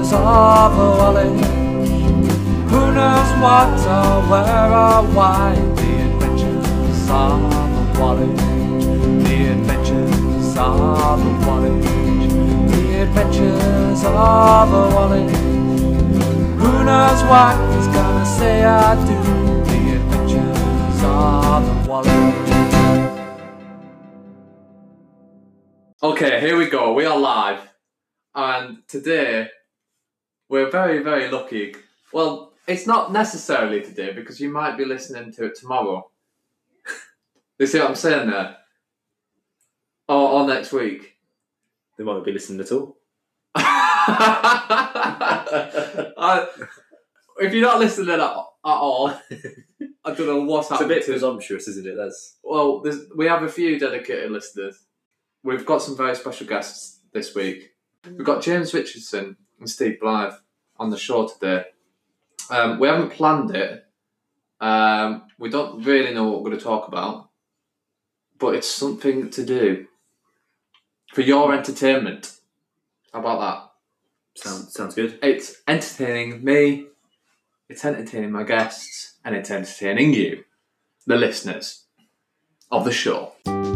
adventures of a Wally. Who knows what or where or why? The adventures of a Wally. The adventures of a Wally. The adventures of a Wally. Who knows what he's gonna say I do? The adventures of a Wally. Okay, here we go. We are live. And today, we're very, very lucky. Well, it's not necessarily today because you might be listening to it tomorrow. You see what I'm saying there? Or next week. They might not be listening at all. If you're not listening at all, I don't know what's happening. It's a bit presumptuous, isn't it? Well, we have a few dedicated listeners. We've got some very special guests this week. We've got James Richardson and Steve Blythe on the show today. We haven't planned it. We don't really know what we're going to talk about, but it's something to do for your entertainment. How about that? Sounds good. It's entertaining me, it's entertaining my guests, and it's entertaining you, the listeners of the show.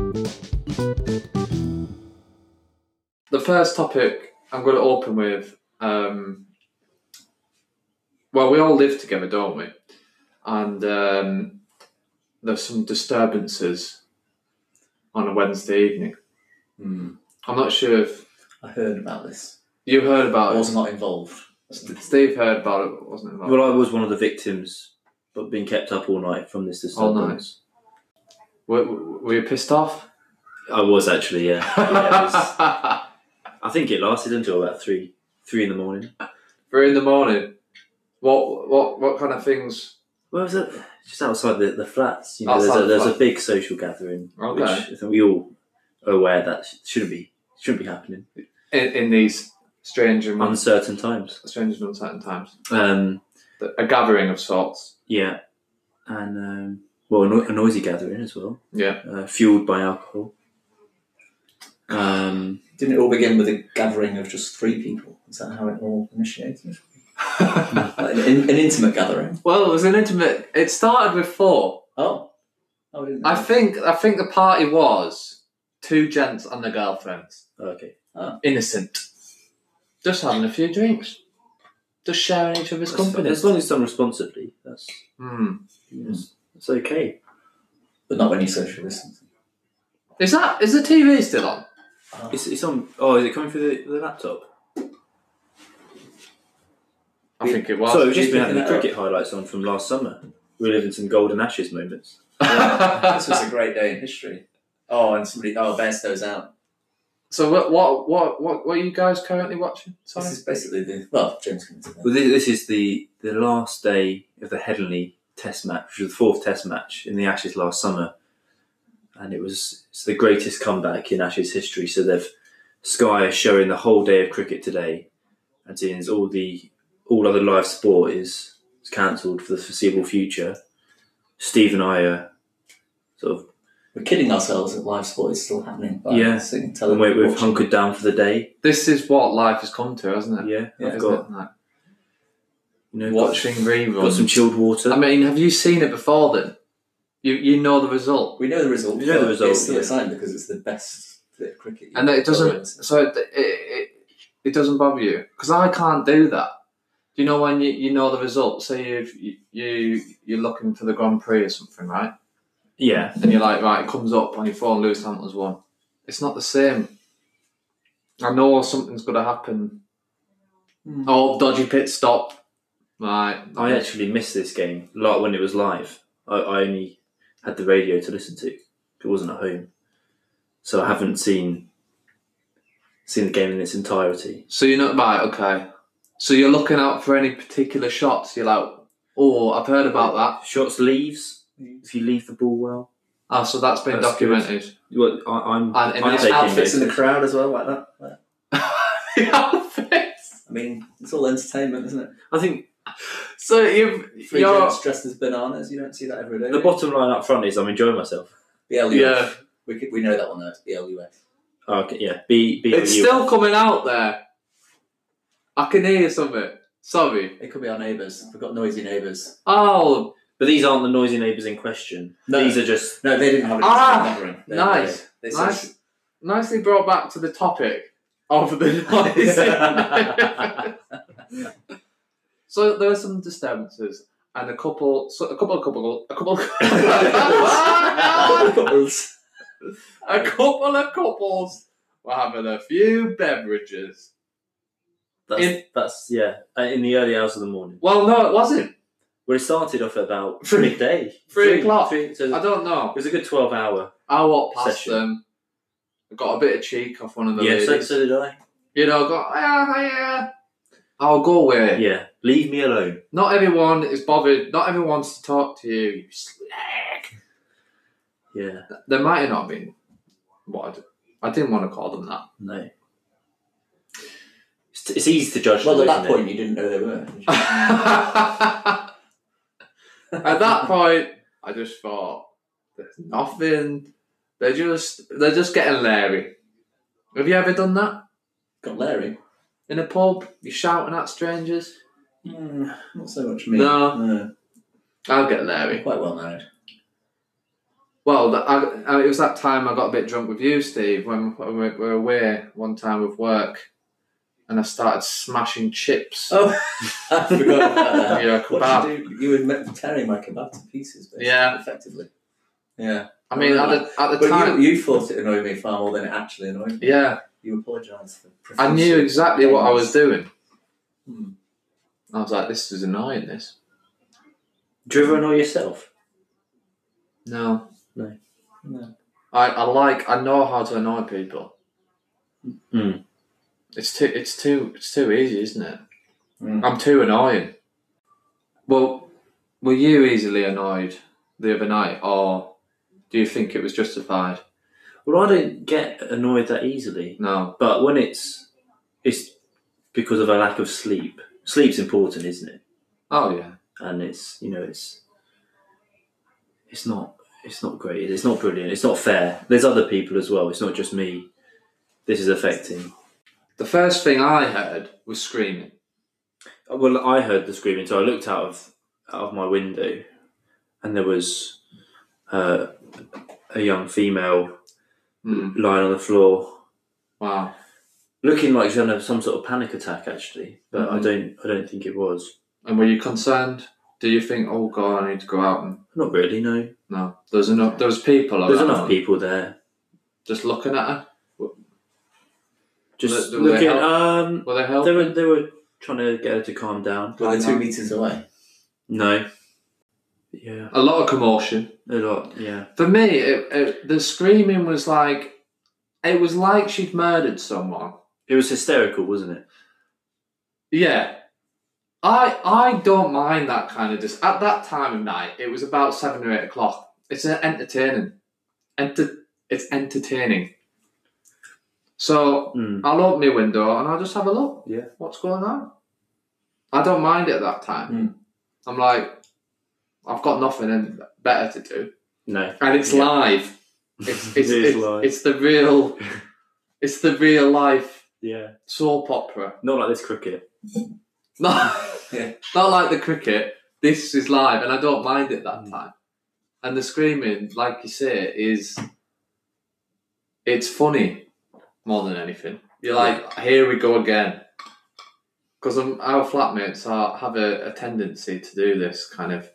The first topic I'm going to open with, well, we all live together, don't we? And there's some disturbances on a Wednesday evening. I'm not sure if... I heard about this. You heard about it? I was not involved. Steve heard about it, wasn't involved. Well, I was one of the victims, but being kept up all night from this disturbance. All night? Were you pissed off? I was actually, yeah. I think it lasted until about 3 in the morning. 3 in the morning? What kind of things? Well, it was just outside the flats. You know, there's a big social gathering, which I think we all are aware that shouldn't be happening in these strange and uncertain times. Strange and uncertain times. A gathering of sorts. Yeah, and a noisy gathering as well. Yeah, fueled by alcohol. Didn't it all begin with a gathering of just 3 people? Is that how it all initiated? Like an intimate gathering? Well, it was an intimate... It started with 4. Oh, I didn't know. I think the party was 2 gents and their girlfriends. Okay. Oh. Innocent. Just having a few drinks. Just sharing each other's company. As long as it's done responsibly, that's okay. But not when you social distance. Is the TV still on? It's on. Oh, is it coming through the laptop? I think it was. So we've just been having the cricket highlights on from last summer. We were living some golden ashes moments. Yeah, this was a great day in history. Oh, and somebody Bairstow's out. So what are you guys currently watching? Sorry? This is basically James can do that. Well, this is the last day of the Headingley Test match, which was the 4th Test match in the Ashes last summer. And it's the greatest comeback in Ashes history. So Sky is showing the whole day of cricket today, and seeing as all other live sport is cancelled for the foreseeable future. Steve and I are we're kidding ourselves that live sport is still happening. Yeah, and we've hunkered down for the day. This is what life has come to, hasn't it? Yeah, watching reruns. Got some chilled water. I mean, have you seen it before then? You know the result. We know the result. You know the result. It's still exciting because it's the best bit of cricket. And it doesn't. So it doesn't bother you because I can't do that. Do you know when you know the result? Say you're looking for the Grand Prix or something, right? Yeah. And you're like, right, it comes up on your phone. Lewis Hamilton's won. It's not the same. I know something's going to happen. Oh, dodgy pit stop. Right. I actually missed this game. Like when it was live, I only had the radio to listen to. It wasn't at home, so I haven't seen the game in its entirety. So you're not right. Okay. So you're looking out for any particular shots. You're like, oh, I've heard about that. Shots leaves. If you leave the ball well. Ah, so that's been documented. Well, I'm taking outfits in the crowd as well, like that. The outfits. I mean, it's all entertainment, isn't it? I think. So you're dressed as bananas. You don't see that every day. The bottom line up front is I'm enjoying myself. BLUF. Yeah. We know that one though. It's BLUF. Oh, okay, yeah. BLUF. It's still coming out there. I can hear something. Sorry. It could be our neighbours. We've got noisy neighbours. Oh, But these aren't the noisy neighbours in question. No. These are just... No, they didn't have a gathering. nice. They Nice. Nicely brought back to the topic of the noise. So there were some disturbances and a couple of couples were having a few beverages. That's in the early hours of the morning. Well, no, it wasn't. Well, it started off at about 3 midday. 3 o'clock. So I don't know. it was a good 12-hour. I walked past session. them. I got a bit of cheek off one of the Yeah, ladies. so did I. You know, I got, yeah. I'll go with it. Yeah, leave me alone. Not everyone is bothered. Not everyone wants to talk to you. You slag. Yeah, There might have not been. I didn't want to call them that. no. It's easy to judge. Well, them, at that isn't point, you didn't know they were. At that point, I just thought, there's nothing. They're just getting leery. Have you ever done that? Got Larry. In a pub, you're shouting at strangers? Not so much me. No. I'll get leery. Quite well married. Well, it was that time I got a bit drunk with you, Steve, when we were away one time with work, and I started smashing chips. Oh, I forgot about that. Yeah, What kebab. did you do? You were tearing my kebab to pieces, basically, Yeah. effectively. Yeah. I mean, at the But time, you thought it annoyed me far more than it actually annoyed me. yeah, You apologised for I knew exactly what I was doing. Hmm. I was like, this is annoying, this. Do you ever annoy yourself? No. No. I know how to annoy people. Mm. It's too easy, isn't it? Mm. I'm too annoying. Well, were you easily annoyed the other night, or do you think it was justified? Well, I don't get annoyed that easily. No. But when it's because of a lack of sleep. Sleep's important, isn't it? Oh yeah. And it's not great. It's not brilliant. It's not fair. There's other people as well. It's not just me. This is affecting. The first thing I heard was screaming. Well, I heard the screaming, so I looked out of my window, and there was a young female lying on the floor. Wow. Looking like she had some sort of panic attack, actually, but I don't think it was. And were you concerned? Do you think, oh God, I need to go out and... Not really, no. No. There was people There's around. enough people there. Just looking at her? Just Were they looking. Were they helping? They were trying to get her to calm down. Were they 2 metres away? No. Yeah. A lot of commotion. A lot. Yeah. For me, the screaming was like... It was like she'd murdered someone. It was hysterical, wasn't it? Yeah. I don't mind that kind of... At that time of night, it was about 7 or 8 o'clock. It's entertaining. It's entertaining. So I'll open my window and I'll just have a look. Yeah. What's going on? I don't mind it at that time. I'm like, I've got nothing better to do. No. And it's live. It's live. It's the real life soap opera. Not like this cricket. Not like the cricket. This is live, and I don't mind it that time. And the screaming, like you say, it's funny more than anything. You're like, here we go again. Because our flatmates have a tendency to do this kind of.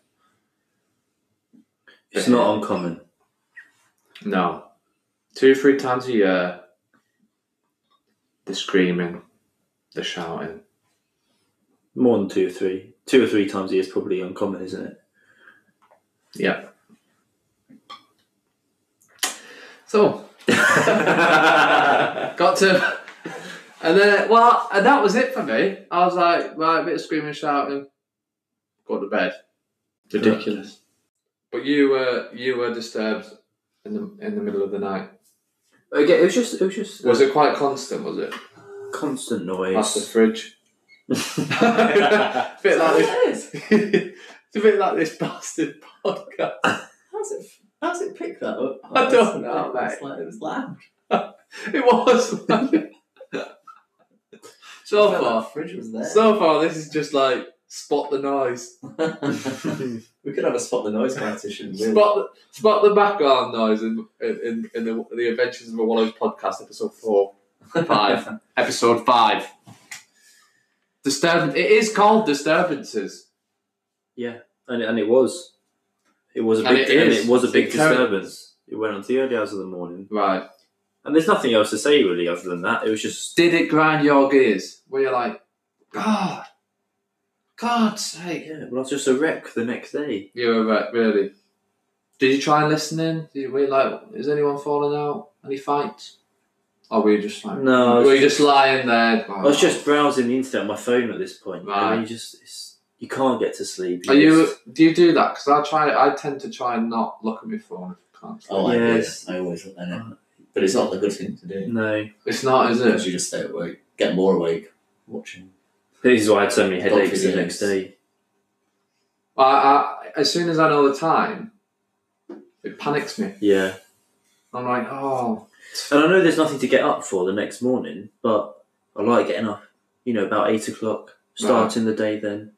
It's not uncommon. No. 2-3 times a year, the screaming, the shouting. More than 2 or 3. 2 or 3 times a year is probably uncommon, isn't it? Yeah. So, got to, and then, and that was it for me. I was like, right, a bit of screaming, shouting, go to bed. Ridiculous. But you were disturbed in the middle of the night. Again, it was just. Was it quite constant? Was it? Constant noise. Past the fridge. A bit like this. It's a bit like this bastard podcast. How's it pick that up? I don't know, mate. It was loud. It was. I felt like the fridge was there. So far, this is just like spot the noise. We could have a spot the noise competition. Spot the background noise in the Adventures of a Wallows podcast, episode 5. Episode 5. It is called Disturbances. Yeah, and it was a big disturbance. It went on to the early hours of the morning. Right. And there's nothing else to say really other than that. It was just... Did it grind your gears? Were you like, God's sake. Yeah, well, I was just a wreck the next day. You were a wreck, really. Did you try and listen in? Were you like, is anyone falling out? Any fights? Or were you just like... No. Were you just lying there? I was just browsing the internet on my phone at this point. Right. And you can't get to sleep. Do you do that? Because I tend to try and not look at my phone if I can't sleep. Oh, yes. I always look at it. But it's not the good thing to do. No. It's not, is Because it? you just stay awake. Get more awake watching. This is why I had so many headaches the Doctor next day. As soon as I know the time, it panics me. Yeah. I'm like, oh. And I know there's nothing to get up for the next morning, but I like getting up, about 8 o'clock, starting the day then.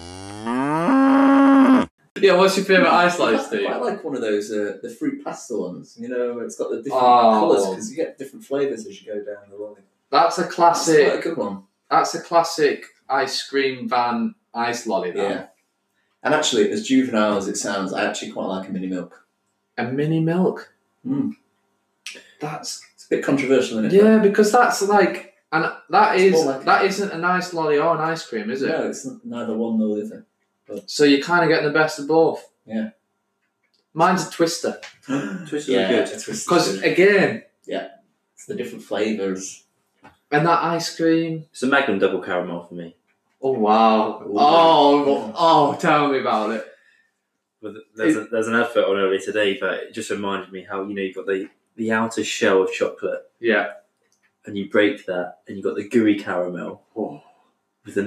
Yeah, what's your favourite ice lolly, Steve? I like one of those, the fruit pastel ones, where it's got the different Oh. colours, because you get different flavours as you go down the lolly. That's a That's classic. quite a good one. That's a classic ice cream van ice lolly. That. Yeah. And actually, as juvenile as it sounds, I actually quite like a mini milk. A mini milk. Mm. That's It's a bit controversial, isn't it? yeah, because that's like, and It's more like that isn't an ice lolly or an ice cream, is it? No, it's neither one nor the other. So you're kind of getting the best of both. Yeah. Mine's a twister. Twisters Yeah, are good. it's Because again, it's the different flavours. and that ice cream. It's a Magnum double caramel for me. Oh wow! Ooh. Oh, tell me about it. But there's an advert on earlier today, but it just reminded me how you've got the outer shell of chocolate, Yeah. and you break that, and you've got the gooey caramel Oh. with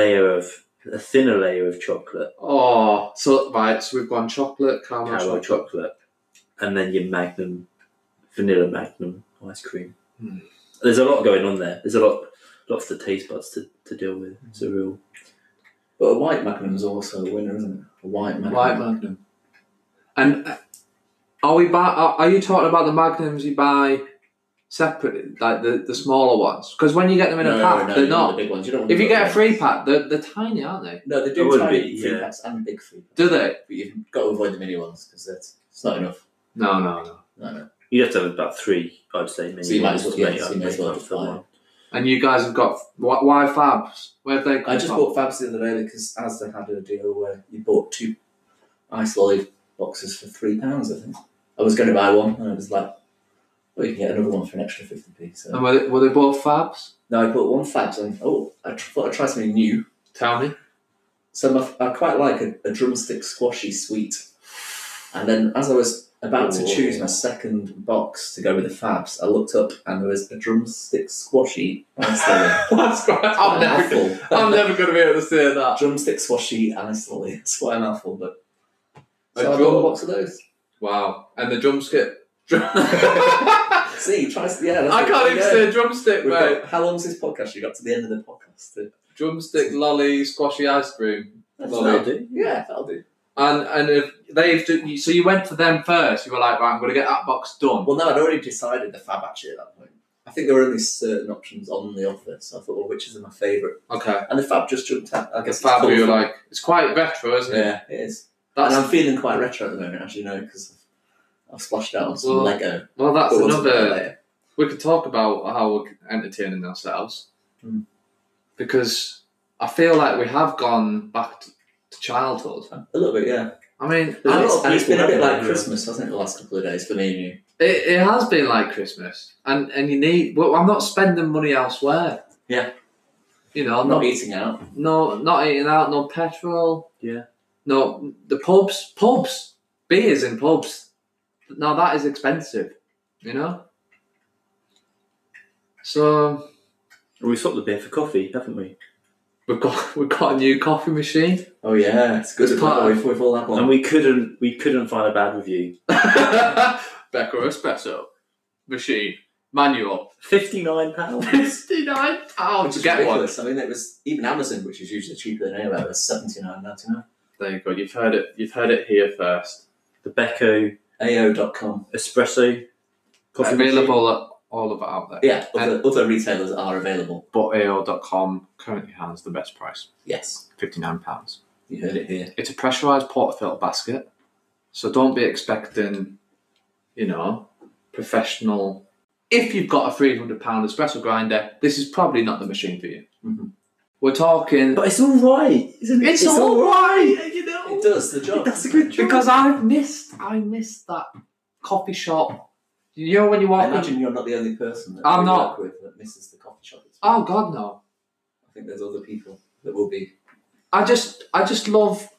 a thinner layer of chocolate, Oh, so we've gone chocolate, caramel chocolate, and then your vanilla Magnum ice cream. Mm. There's a lot going on there. There's a lot for the taste buds to deal with. It's a real... But a white Magnum is also a winner, isn't it? A white Magnum. White Magnum. And are you talking about the Magnums you buy separately, like the smaller ones? Because when you get them in a pack, they're not. The big ones. You don't want If the you big get a ones. 3-pack, they're tiny, aren't they? No, they It do would tiny be, free yeah. packs and big free packs. Do they? But you've got to avoid the mini ones because it's not enough. No. No. You'd have to have about 3, I'd say. Maybe So you might as well, to make so up- you may as make well up have for five. one. And you guys have got why Fabs? Where have they come I just from? bought Fabs the other day because Asda had a deal where you bought 2 ice lolly boxes for £3, I think. I was going to buy one and I was like, well, you can get another one for an extra 50p. So. And were they both Fabs? No, I bought one Fabs and I thought I'd try something new. Tell me. So I quite like a drumstick squashy sweet. And then as I was about to choose my second box to go with the Fabs, I looked up and there was a drumstick squashy ice lolly. That's quite. I'm never going to be able to say that. Drumstick squashy ice lolly. It's quite a mouthful, but A so I drum- bought a box of those. Wow. And the drumstick. See, try. Yeah, that's I what- can't there even you say go. drumstick, We've mate. got- how long's this podcast? You got to the end of the podcast. Drumstick, lolly, squashy ice cream. That'll do. Yeah, that'll do. And if so you went for them first. You were like, right, I'm going to get that box done. Well, no, I'd already decided the Fab actually at that point. I think there were only certain options on the offer, so I thought, well, which is my favourite? Okay. And the Fab just jumped out. I The guess Fab, it's you were colourful. like, it's quite retro, isn't it? Yeah, it is. That's And I'm feeling quite retro at the moment, as you know, because I've splashed out on some Well, Lego. well, that's But we'll talk about that another. later. We could talk about how we're entertaining ourselves, because I feel like we have gone back to childhood. A little bit, yeah. I mean, And it's been a bit people like have, Christmas, hasn't it, the last couple of days for me and you? it has been like Christmas, and you need. Well, I'm not spending money elsewhere. Yeah. You know, I'm not eating out. not eating out, no petrol. Yeah. No, the pubs, beers in pubs. Now that is expensive, you know. So We swapped the beer for coffee, haven't we? we've got a new coffee machine. Oh yeah, it's good. It's part of- We've all had one. And we couldn't find a bad review. Becca Espresso machine. Manual. £59. £59 Which to is get one. ridiculous. I mean, it was even Amazon, which is usually cheaper than anywhere, was $79.99. There you go. You've heard it here first. The Becco AO.com. espresso coffee machine. Available at all of it out there. Yeah, other retailers are available. But AO.com currently has the best price. Yes, £59. you heard it here. It's a pressurised portafilter basket. So don't be expecting, professional. If you've got a £300 espresso grinder, this is probably not the machine for you. Mm-hmm. We're talking... But it's all right, isn't it? It's all right, It does the job. That's a good job. Because I missed that coffee shop. You know when you walk I in... imagine you're not the only person that I'm we not. work with that misses the coffee shop. Oh, God, no. I think there's other people that will be. I just love,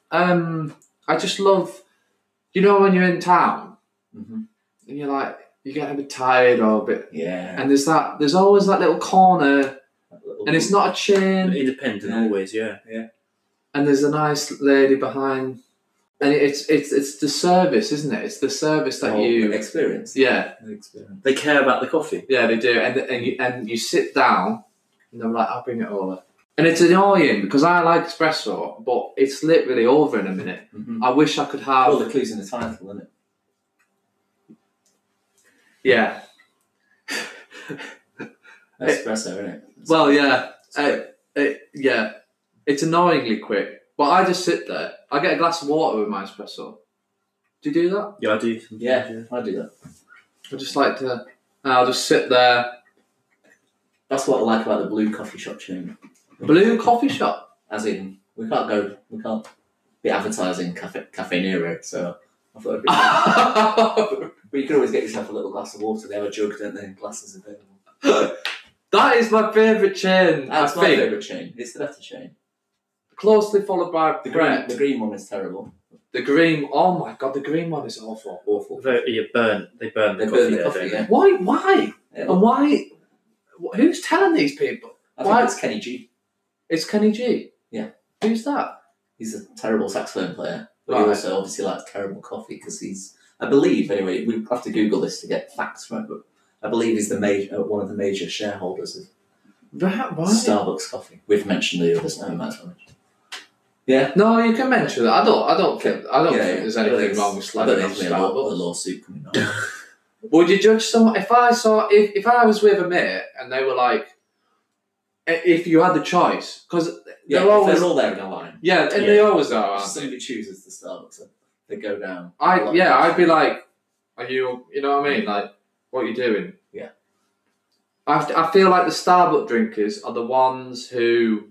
you know, when you're in town Mm-hmm. and you're like, you get a bit tired or a bit, Yeah. and there's always that little corner, and it's not a chain, Independent, Yeah. always, yeah. and there's a nice lady behind, and it's the service, isn't it? It's the service that the experience. yeah, The experience. They care about the coffee. yeah, they do, and you sit down, and they're like, I'll bring it over. And it's annoying because I like espresso, but it's literally over in a minute. Mm-hmm. I wish I could have. Well, the clue's in the title, isn't it? Yeah. Espresso, isn't it? Well, yeah. Yeah. It's annoyingly quick, but I just sit there. I get a glass of water with my espresso. Do you do that? Yeah, I do. Yeah, I do that. I just like to. I'll just sit there. That's what I like about the Blue coffee shop chain. Blue coffee shop. As in, we can't be advertising Cafe Nero, so I thought it'd be but you can always get yourself a little glass of water. They have a jug, don't they? And glasses available. That is my favourite chain. That's I my think. favourite chain. It's the better chain. Closely followed by The Pret. green one is terrible. The green. Oh my god, the green one is awful. Awful. They burn the They burn coffee. the coffee, yeah. Why? Why? Yeah. And why? Who's telling these people? I Why? think it's Kenny G. It's Kenny G. Yeah. Who's that? He's a terrible saxophone player, but Right. he also obviously likes terrible coffee because he's, I believe, anyway, we have to Google this to get facts from it, but I believe he's one of the major shareholders of Right. Why? Starbucks coffee. We've mentioned the others, no, might as well mention. Yeah. No, you can mention that. I don't think there's anything wrong with I don't slagging think off there's a Starbucks. lawsuit coming on. Would you judge someone if I was with a mate and they were like, if you had the choice, because Yeah, they're always they're all there in a line. yeah, and Yeah. they always are. If Aren't they? somebody chooses the Starbucks, they go down. I'd be like, are you know what I mean? Like, what are you doing? Yeah. I feel like the Starbucks drinkers are the ones who,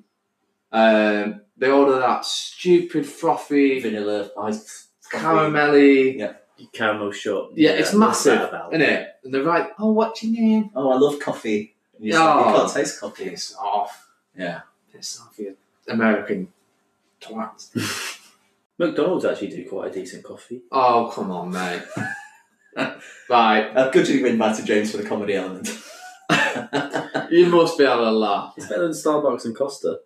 they order that stupid frothy Vanilla, ice, coffee. caramelly. Yeah. Caramel shot. Yeah, it's what's massive, that about? isn't it? And they're like, oh, what's your name? Oh, I love coffee. And you Oh. can't taste coffee. Piss off. Yeah. Piss off, you American twats. McDonald's actually do quite a decent coffee. Oh, come on, mate. Right. Good you've invited James for the comedy element. You must be able to laugh. It's better than Starbucks and Costa.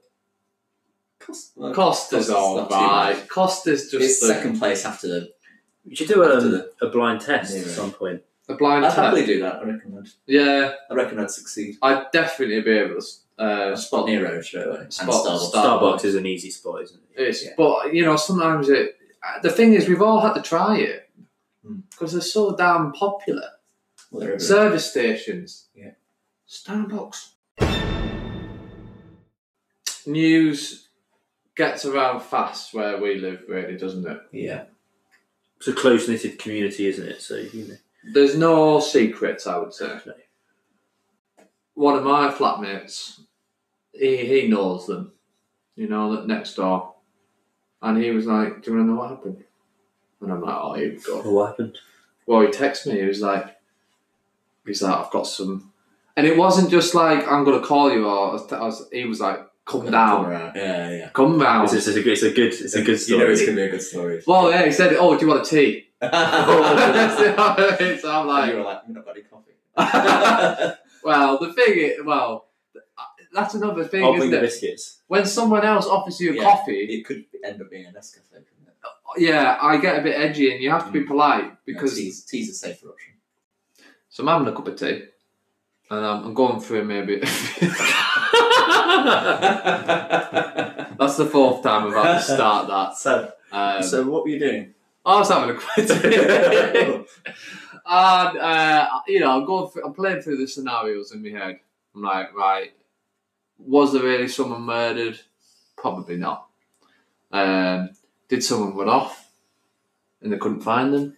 Costa's all not too right. bad. Costa's just It's the second place after the. You should do After a blind test Yeah. at some point. blind I'd test. happily do that. Yeah, I reckon I'd succeed. I'd definitely be able to Spot Nero straight away. And Spot Starbucks. Starbucks is an easy spot, isn't it? It's, Yeah. But, you know, sometimes the thing is, we've all had to try it because they're so damn popular. Well, they're everywhere. Service stations. Yeah. Starbucks. News gets around fast where we live, really, doesn't it? Yeah. It's a close knitted community, isn't it? So There's no secrets, I would say. No. One of my flatmates, he knows them, you know, that next door. And he was like, do you want to know what happened? And I'm like, oh, here we go. what happened? Well, he texted me, he was like, I've got some. And it wasn't just like, I'm going to call you, he was like, come down. Yeah. Come down. It's a good story. You know it's going to be a good story. Well, yeah, he said, oh, do you want a tea? So I'm And you like, were like, you've not got any coffee. well, the thing is, that's another thing, I'll bring isn't the it? biscuits. When someone else offers you a Yeah. coffee, It could end up being a Nescafe, couldn't it? yeah, I get a bit edgy and you have to be polite because... tea's a safer option. So I'm having a cup of tea And I'm going through maybe. That's the fourth time I've had to start that. So what were you doing? I was having a quit. And I'm playing through the scenarios in my head. I'm like, right, was there really someone murdered? Probably not. Did someone run off and they couldn't find them?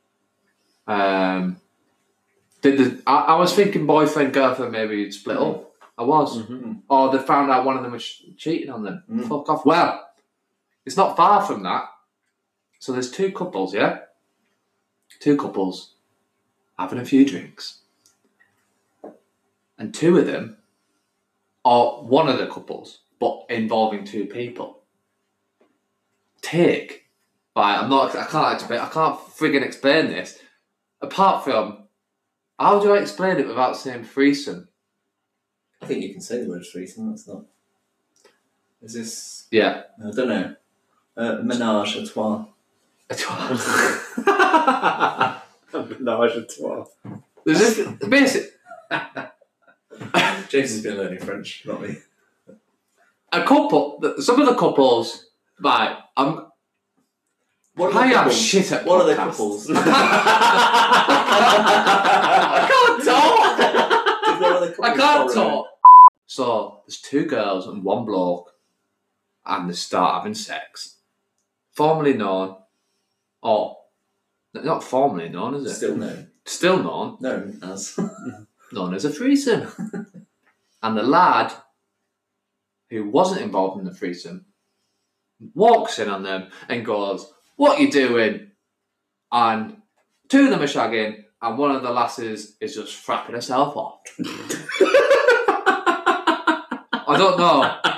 I was thinking boyfriend, girlfriend maybe split up. I was. Mm-hmm. Or they found out one of them was cheating on them. Fuck off. Well, it's not far from that. So there's two couples, yeah? Two couples having a few drinks. And two of them are one of the couples, but involving two people. I can't friggin' explain this. Apart from, how do I explain it without saying threesome? I think you can say the word threesome. That's not. Is this? Yeah. I don't know. Menage a trois. Menage a trois. There's this basic. James has been learning French, not me. A couple. Some of the couples. Right. I am shit at What are the podcasts. couples? I can't talk. I can't talk. So there's two girls and one bloke, and they start having sex. Formerly known, or not formerly known, is it? Still known. Still known. Known as. Known as a threesome. And the lad, who wasn't involved in the threesome, walks in on them and goes, "What you doing?" And two of them are shagging, and one of the lasses is just frapping herself off. I don't know.